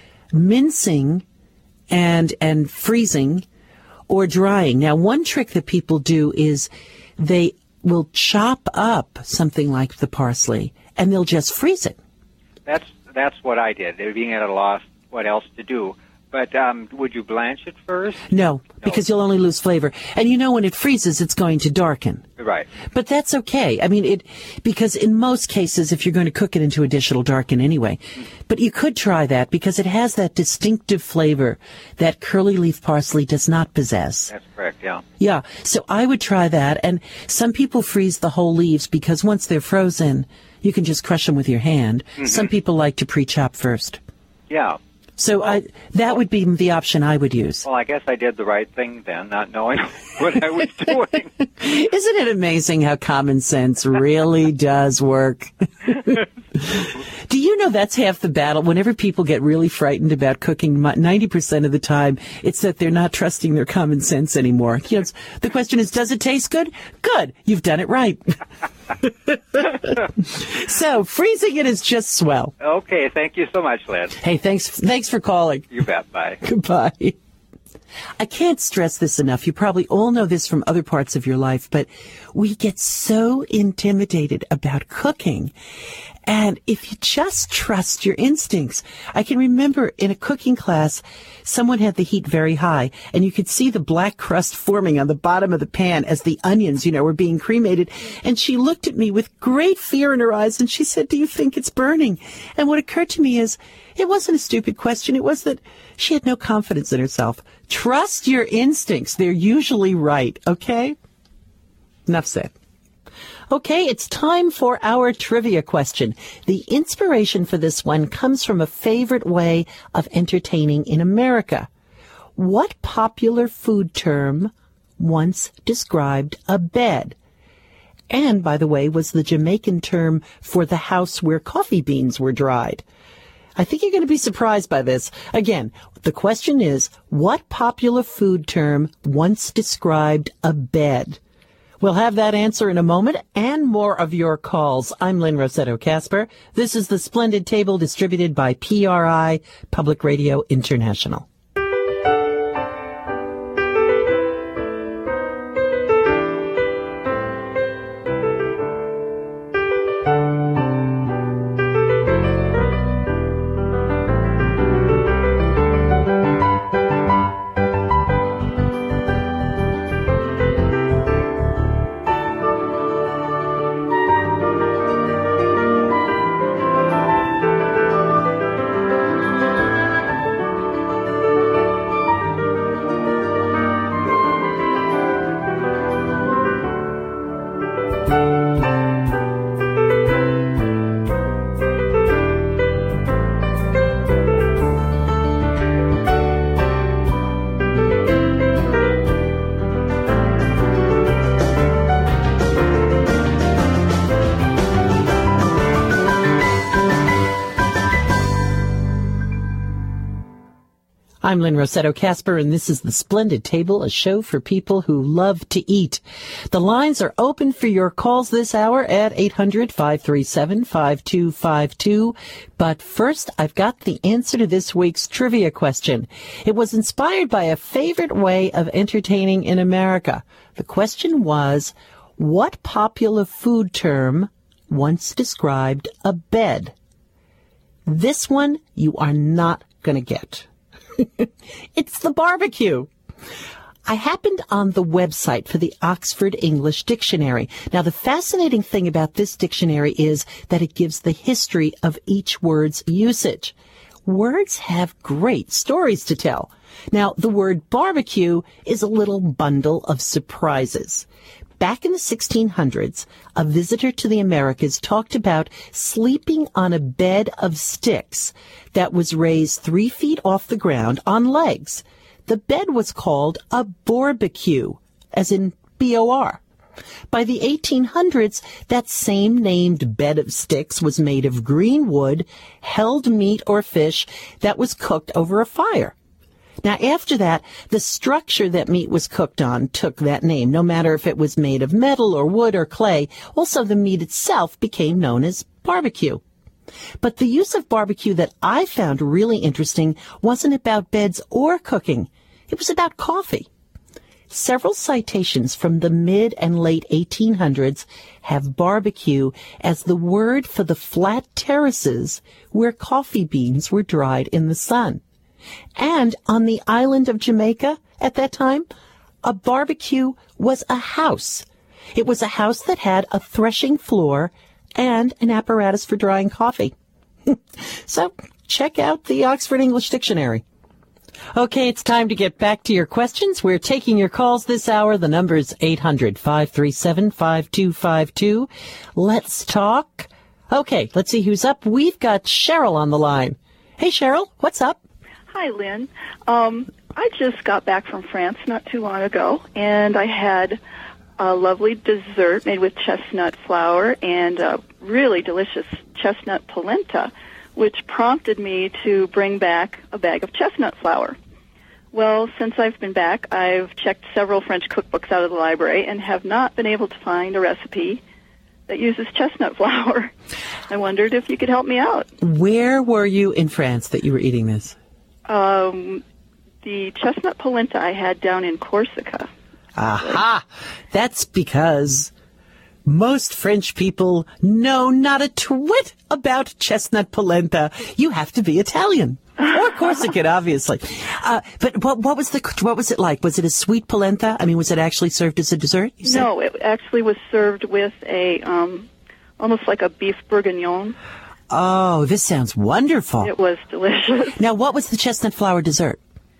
mincing and and freezing or drying. Now, one trick that people do is they will chop up something like the parsley and they'll just freeze it. That's that's what I did. They were being at a loss what else to do. But um, would you blanch it first? No, because you'll only lose flavor. And you know when it freezes, it's going to darken. Right. But that's okay. I mean, it because in most cases, if you're going to cook it into a dish, it'll darken anyway. But you could try that because it has that distinctive flavor that curly leaf parsley does not possess. That's correct, yeah. Yeah, so I would try that. And some people freeze the whole leaves because once they're frozen, you can just crush them with your hand. Mm-hmm. Some people like to pre-chop first. Yeah. So I, that would be the option I would use. Well, I guess I did the right thing then, not knowing what I was doing. Isn't it amazing how common sense really does work? Do you know that's half the battle? Whenever people get really frightened about cooking, ninety percent of the time, it's that they're not trusting their common sense anymore. You know, the question is, does it taste good? Good. You've done it right. So freezing it is just swell. Okay, thank you so much, Lynn. Hey, thanks, thanks for calling. You bet. Bye. Goodbye. I can't stress this enough. You probably all know this from other parts of your life, but we get so intimidated about cooking. And if you just trust your instincts, I can remember in a cooking class, someone had the heat very high and you could see the black crust forming on the bottom of the pan as the onions, you know, were being cremated. And she looked at me with great fear in her eyes and she said, "Do you think it's burning?" And what occurred to me is it wasn't a stupid question. It was that she had no confidence in herself. Trust your instincts. They're usually right. Okay? Enough said. Okay, it's time for our trivia question. The inspiration for this one comes from a favorite way of entertaining in America. What popular food term once described a bed? And, by the way, was the Jamaican term for the house where coffee beans were dried. I think you're going to be surprised by this. Again, the question is, what popular food term once described a bed? We'll have that answer in a moment and more of your calls. I'm Lynn Rossetto Kasper. This is the Splendid Table distributed by P R I, Public Radio International. I'm Lynn Rossetto Casper, and this is The Splendid Table, a show for people who love to eat. The lines are open for your calls this hour at eight hundred, five three seven, five two five two. But first, I've got the answer to this week's trivia question. It was inspired by a favorite way of entertaining in America. The question was, what popular food term once described a bed? This one you are not going to get. It's the barbecue. I happened on the website for the Oxford English Dictionary. Now, the fascinating thing about this dictionary is that it gives the history of each word's usage. Words have great stories to tell. Now, the word barbecue is a little bundle of surprises. Back in the sixteen hundreds, a visitor to the Americas talked about sleeping on a bed of sticks that was raised three feet off the ground on legs. The bed was called a barbecue, as in B O R. By the eighteen hundreds, that same named bed of sticks was made of green wood, held meat or fish that was cooked over a fire. Now, after that, the structure that meat was cooked on took that name, no matter if it was made of metal or wood or clay. Also, the meat itself became known as barbecue. But the use of barbecue that I found really interesting wasn't about beds or cooking. It was about coffee. Several citations from the mid and late eighteen hundreds have barbecue as the word for the flat terraces where coffee beans were dried in the sun. And on the island of Jamaica at that time, a barbecue was a house. It was a house that had a threshing floor and an apparatus for drying coffee. So check out the Oxford English Dictionary. Okay, it's time to get back to your questions. We're taking your calls this hour. The number's eight hundred, five three seven, five two five two. Let's talk. Okay, let's see who's up. We've got Cheryl on the line. Hey, Cheryl, what's up? Hi, Lynn. Um, I just got back from France not too long ago, and I had a lovely dessert made with chestnut flour and a really delicious chestnut polenta, which prompted me to bring back a bag of chestnut flour. Well, since I've been back, I've checked several French cookbooks out of the library and have not been able to find a recipe that uses chestnut flour. I wondered if you could help me out. Where were you in France that you were eating this? Um, the chestnut polenta I had down in Corsica. Aha! That's because most French people know not a twit about chestnut polenta. You have to be Italian. Or Corsican, obviously. Uh, but what, what was the, what was it like? Was it a sweet polenta? I mean, was it actually served as a dessert? You said? No, it actually was served with a, um, almost like a beef bourguignon. Oh, this sounds wonderful. It was delicious. Now, what was the chestnut flour dessert?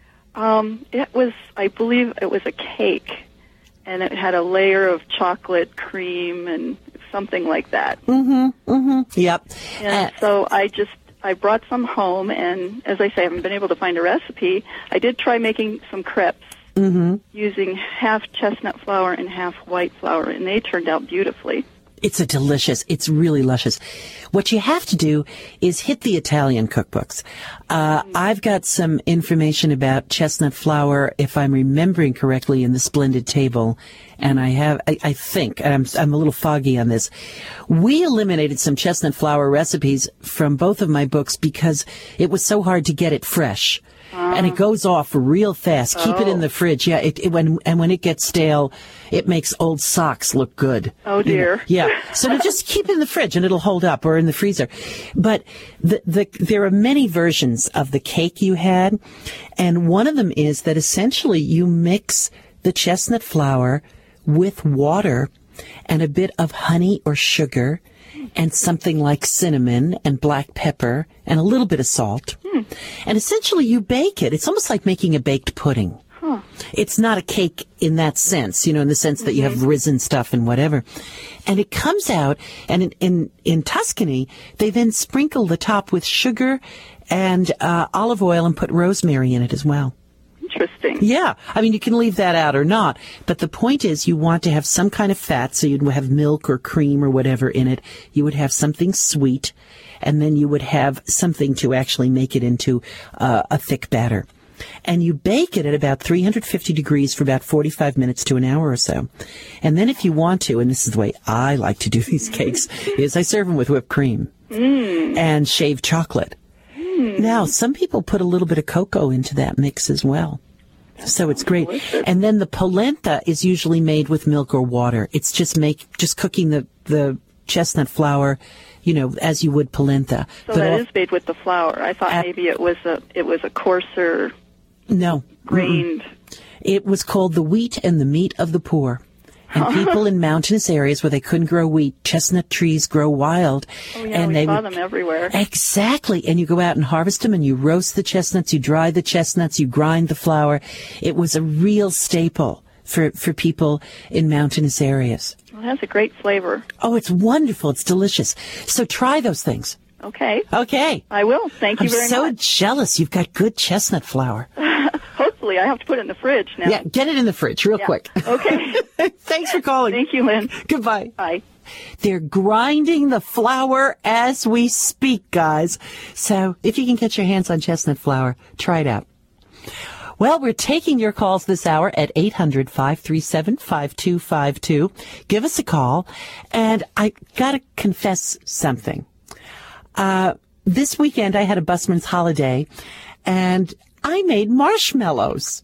Um, it was, I believe it was a cake, and it had a layer of chocolate cream and something like that. Mm-hmm, mm-hmm, yep. And uh, so I just, I brought some home, and as I say, I haven't been able to find a recipe. I did try making some crepes mm-hmm. using half chestnut flour and half white flour, and they turned out beautifully. It's a delicious, it's really luscious. What you have to do is hit the Italian cookbooks. Uh, I've got some information about chestnut flour, if I'm remembering correctly, in the Splendid Table. And I have, I, I think, and I'm, I'm a little foggy on this. We eliminated some chestnut flour recipes from both of my books because it was so hard to get it fresh. And it goes off real fast. Keep oh. it in the fridge. Yeah, it, it when and when it gets stale, it makes old socks look good. Oh dear. You know? Yeah. So to just keep it in the fridge and it'll hold up, or in the freezer. But the the there are many versions of the cake you had, and one of them is that essentially you mix the chestnut flour with water and a bit of honey or sugar and something like cinnamon and black pepper and a little bit of salt. Hmm. And essentially you bake it. It's almost like making a baked pudding. Huh. It's not a cake in that sense, you know, in the sense that mm-hmm. you have risen stuff and whatever. And it comes out, and in, in, in Tuscany, they then sprinkle the top with sugar and uh, olive oil and put rosemary in it as well. Interesting. Yeah. I mean, you can leave that out or not. But the point is you want to have some kind of fat, so you'd have milk or cream or whatever in it. You would have something sweet, and then you would have something to actually make it into uh, a thick batter. And you bake it at about three hundred fifty degrees for about forty-five minutes to an hour or so. And then if you want to, and this is the way I like to do these cakes, is I serve them with whipped cream Mm. and shaved chocolate. Mm. Now, some people put a little bit of cocoa into that mix as well. So it's great. And then the polenta is usually made with milk or water. It's just make just cooking the, the chestnut flour, you know, as you would polenta. So But that all- is made with the flour. I thought Ab- maybe it was a it was a coarser No. grained. Mm-mm. It was called the wheat and the meat of the poor. And people in mountainous areas where they couldn't grow wheat, chestnut trees grow wild. Oh yeah, and we they saw would, them everywhere. Exactly. And you go out and harvest them and you roast the chestnuts, you dry the chestnuts, you grind the flour. It was a real staple for, for people in mountainous areas. Well, it has a great flavor. Oh, it's wonderful. It's delicious. So try those things. Okay. Okay. I will. Thank you I'm very so much. jealous. You've got good chestnut flour. Hopefully, I have to put it in the fridge now. Yeah, get it in the fridge real Yeah. quick. Okay. Thanks for calling. Thank you, Lynn. Goodbye. Bye. They're grinding the flour as we speak, guys. So if you can get your hands on chestnut flour, try it out. Well, we're taking your calls this hour at eight hundred, five three seven, five two five two. Give us a call. And I got to confess something. Uh, this weekend I had a busman's holiday and I made marshmallows.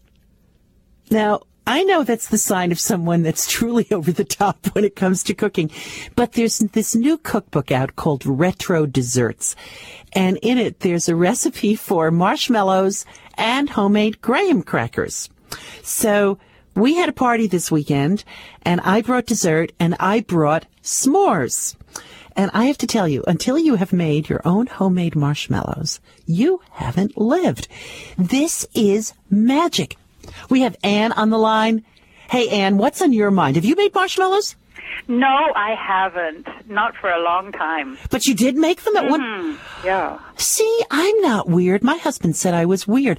Now, I know that's the sign of someone that's truly over the top when it comes to cooking, but there's this new cookbook out called Retro Desserts, and in it there's a recipe for marshmallows and homemade graham crackers. So we had a party this weekend, and I brought dessert, and I brought s'mores. And I have to tell you, until you have made your own homemade marshmallows, you haven't lived. This is magic. We have Anne on the line. Hey, Anne, what's on your mind? Have you made marshmallows? No, I haven't. Not for a long time. But you did make them at one... Mm, yeah. See, I'm not weird. My husband said I was weird.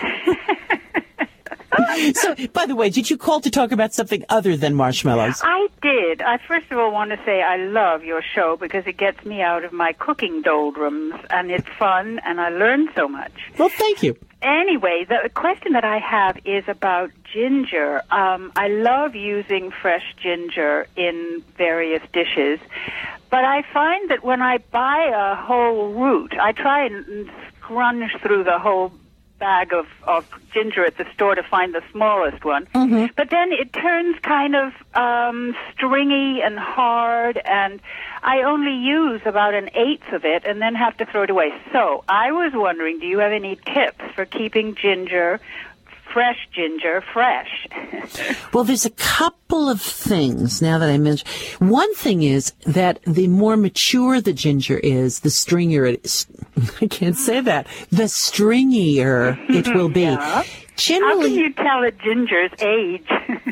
So, by the way, did you call to talk about something other than marshmallows? I did. I first of all want to say I love your show because it gets me out of my cooking doldrums, and it's fun, and I learn so much. Well, thank you. Anyway, the question that I have is about ginger. Um, I love using fresh ginger in various dishes, but I find that when I buy a whole root, I try and scrunch through the whole bag of, of ginger at the store to find the smallest one. Mm-hmm. But then it turns kind of um, stringy and hard, and I only use about an eighth of it and then have to throw it away. So I was wondering, do you have any tips for keeping ginger, fresh ginger, fresh? Well, there's a couple of things now that I mentioned. One thing is that the more mature the ginger is, the stringier it is. I can't say that. The stringier it will be. Yeah. Generally, how can you tell a ginger's age?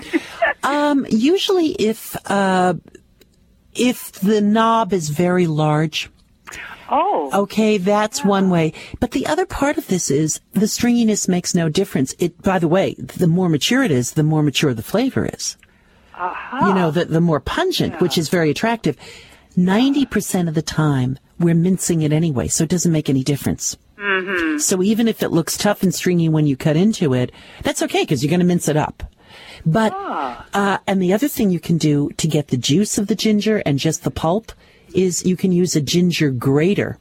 um, usually if uh, if the knob is very large. Oh. Okay, that's yeah. one way. But the other part of this is the stringiness makes no difference. It, by the way, the more mature it is, the more mature the flavor is. Uh-huh. You know, the, the more pungent, yeah. which is very attractive. ninety percent of the time, we're mincing it anyway, so it doesn't make any difference. Mm-hmm. So even if it looks tough and stringy when you cut into it, that's okay because you're going to mince it up. But, ah. uh, and the other thing you can do to get the juice of the ginger and just the pulp is you can use a ginger grater.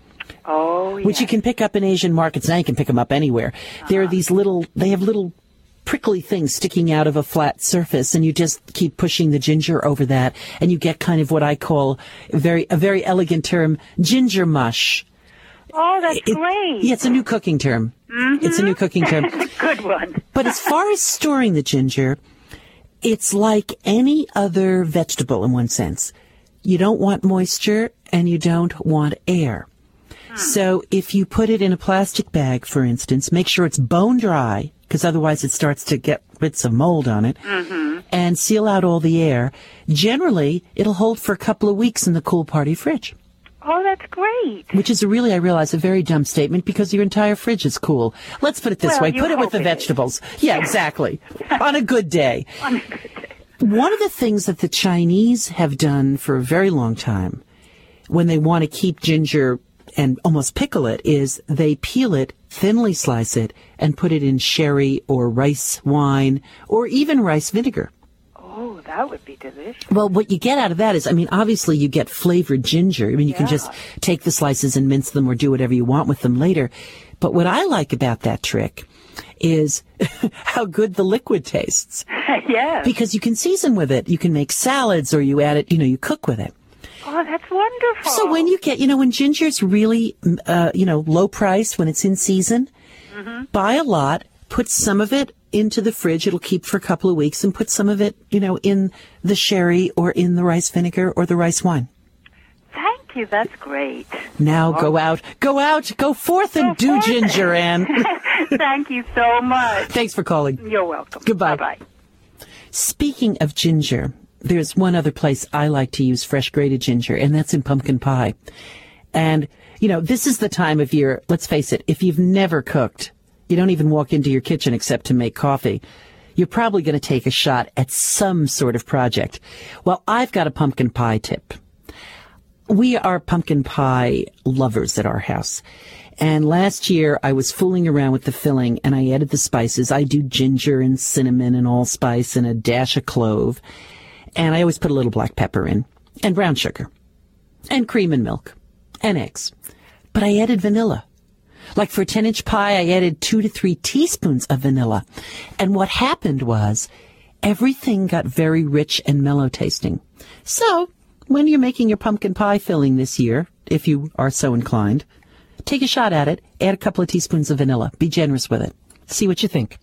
Oh, yeah. Which you can pick up in Asian markets. Now you can pick them up anywhere. Uh-huh. There are these little, they have little prickly things sticking out of a flat surface, and you just keep pushing the ginger over that, and you get kind of what I call a very, a very elegant term, ginger mush. Oh, that's it, great. Yeah, it's a new cooking term. Mm-hmm. It's a new cooking term. Good one. But as far as storing the ginger, it's like any other vegetable in one sense. You don't want moisture and you don't want air. Hmm. So if you put it in a plastic bag, for instance, make sure it's bone dry, because otherwise it starts to get bits of mold on it, mm-hmm. and seal out all the air. Generally, it'll hold for a couple of weeks in the cool party fridge. Oh, that's great. Which is a really, I realize, a very dumb statement because your entire fridge is cool. Let's put it this well, way. Put it with the vegetables. Yeah, exactly. On a good day. On a good day. One of the things that the Chinese have done for a very long time when they want to keep ginger and almost pickle it is they peel it thinly slice it, and put it in sherry or rice wine or even rice vinegar. Oh, that would be delicious. Well, what you get out of that is, I mean, obviously you get flavored ginger. I mean, you Yeah. can just take the slices and mince them or do whatever you want with them later. But what I like about that trick is how good the liquid tastes. Yes. Because you can season with it. You can make salads or you add it, you know, you cook with it. Oh, that's wonderful. So when you get, you know, when ginger's really, uh, you know, low price, when it's in season, Mm-hmm. buy a lot, put some of it into the fridge. It'll keep for a couple of weeks, and put some of it, you know, in the sherry or in the rice vinegar or the rice wine. Thank you. That's great. Now go out, go out, go forth and do ginger, Ann. Thank you so much. Thanks for calling. You're welcome. Goodbye. Bye-bye. Speaking of ginger, there's one other place I like to use fresh grated ginger, and that's in pumpkin pie. And, you know, this is the time of year, let's face it, if you've never cooked, you don't even walk into your kitchen except to make coffee, you're probably going to take a shot at some sort of project. Well, I've got a pumpkin pie tip. We are pumpkin pie lovers at our house. And last year I was fooling around with the filling and I added the spices. I do ginger and cinnamon and allspice and a dash of clove. And I always put a little black pepper in and brown sugar and cream and milk and eggs. But I added vanilla. Like for a ten-inch pie, I added two to three teaspoons of vanilla. And what happened was everything got very rich and mellow tasting. So when you're making your pumpkin pie filling this year, if you are so inclined, take a shot at it, add a couple of teaspoons of vanilla. Be generous with it. See what you think.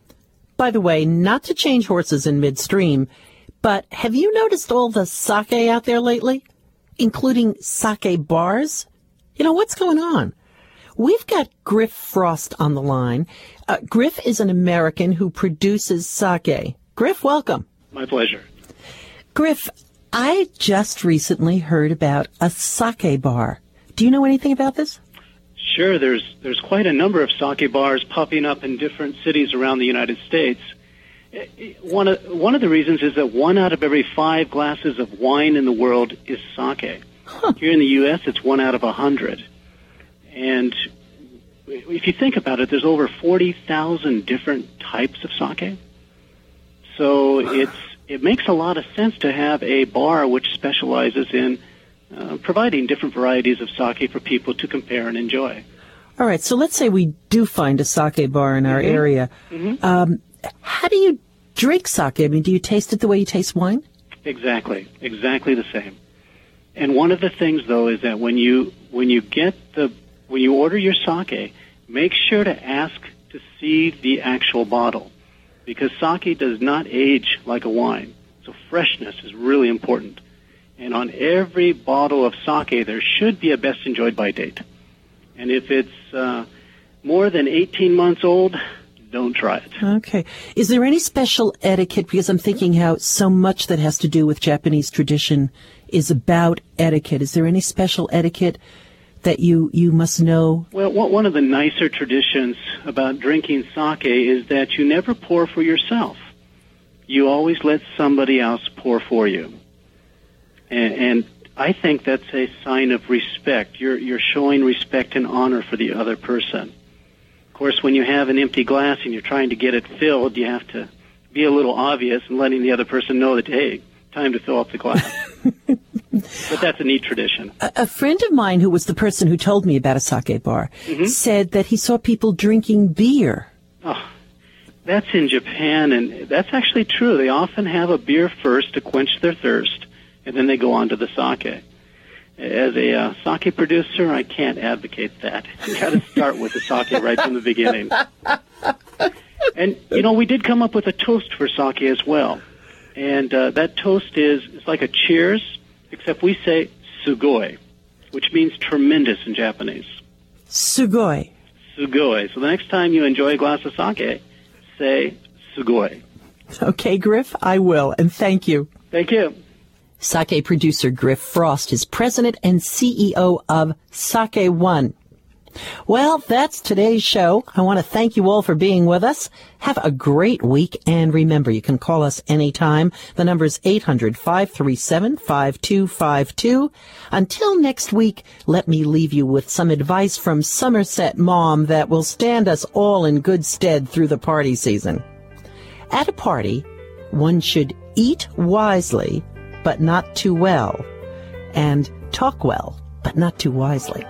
By the way, not to change horses in midstream, but have you noticed all the sake out there lately? Including sake bars? You know, what's going on? We've got Griff Frost on the line. Uh, Griff is an American who produces sake. Griff, welcome. My pleasure. Griff, I just recently heard about a sake bar. Do you know anything about this? Sure, there's there's quite a number of sake bars popping up in different cities around the United States. One of one of the reasons is that one out of every five glasses of wine in the world is sake. Huh. Here in the U S, it's one out of a hundred. And if you think about it, there's over forty thousand different types of sake. So it's it makes a lot of sense to have a bar which specializes in uh, providing different varieties of sake for people to compare and enjoy. All right, so let's say we do find a sake bar in our Mm-hmm. area. Mm-hmm. Um, how do you drink sake? I mean, do you taste it the way you taste wine? Exactly, exactly the same. And one of the things, though, is that when you when you get the when you order your sake, make sure to ask to see the actual bottle, because sake does not age like a wine. So freshness is really important. And on every bottle of sake, there should be a best enjoyed by date. And if it's uh, more than eighteen months old, don't try it. Okay. Is there any special etiquette? Because I'm thinking how so much that has to do with Japanese tradition is about etiquette. Is there any special etiquette that you, you must know? Well, one of the nicer traditions about drinking sake is that you never pour for yourself. You always let somebody else pour for you. And, and I think that's a sign of respect. You're, you're showing respect and honor for the other person. Of course, when you have an empty glass and you're trying to get it filled, you have to be a little obvious and letting the other person know that, hey, time to fill up the glass. But that's a neat tradition. A, a friend of mine who was the person who told me about a sake bar Mm-hmm. said that he saw people drinking beer. Oh, that's in Japan, and that's actually true. They often have a beer first to quench their thirst, and then they go on to the sake. As a uh, sake producer, I can't advocate that. You got to start with the sake right from the beginning. And, you know, we did come up with a toast for sake as well. And uh, that toast is it's like a cheers, except we say sugoi, which means tremendous in Japanese. Sugoi. Sugoi. So the next time you enjoy a glass of sake, say sugoi. Okay, Griff, I will, and thank you. Thank you. Sake producer Griff Frost is president and C E O of Sake One. Well, that's today's show. I want to thank you all for being with us. Have a great week. And remember, you can call us anytime. The number is eight hundred, five three seven, five two five two. Until next week, let me leave you with some advice from Somerset Mom that will stand us all in good stead through the party season. At a party, one should eat wisely, but not too well, and talk well, but not too wisely.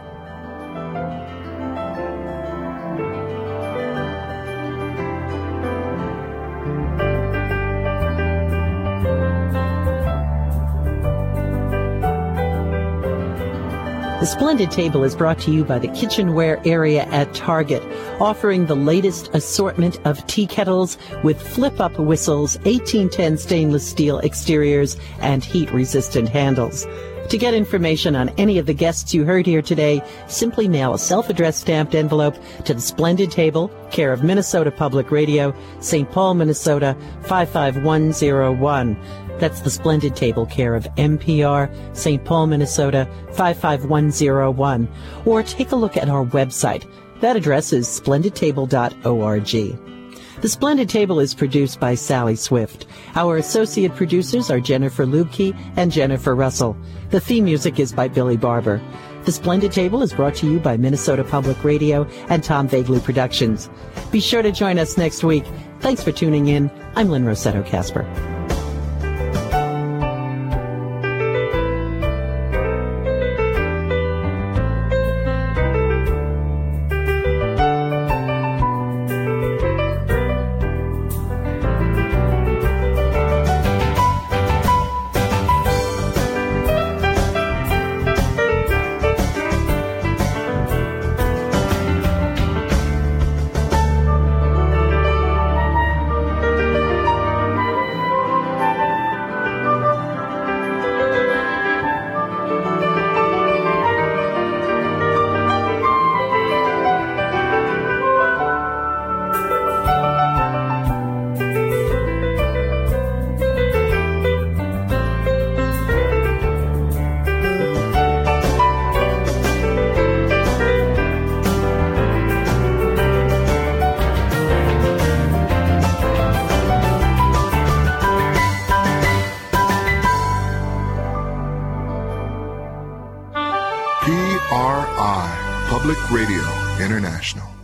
The Splendid Table is brought to you by the kitchenware area at Target, offering the latest assortment of tea kettles with flip-up whistles, eighteen ten stainless steel exteriors, and heat-resistant handles. To get information on any of the guests you heard here today, simply mail a self-addressed stamped envelope to the Splendid Table, care of Minnesota Public Radio, Saint Paul, Minnesota, five five one zero one. That's the Splendid Table, care of N P R, Saint Paul, Minnesota, five five one zero one. Or take a look at our website. That address is splendid table dot org. The Splendid Table is produced by Sally Swift. Our associate producers are Jennifer Lubke and Jennifer Russell. The theme music is by Billy Barber. The Splendid Table is brought to you by Minnesota Public Radio and Tom Vagley Productions. Be sure to join us next week. Thanks for tuning in. I'm Lynn Rossetto Kasper. P R I, Public Radio International.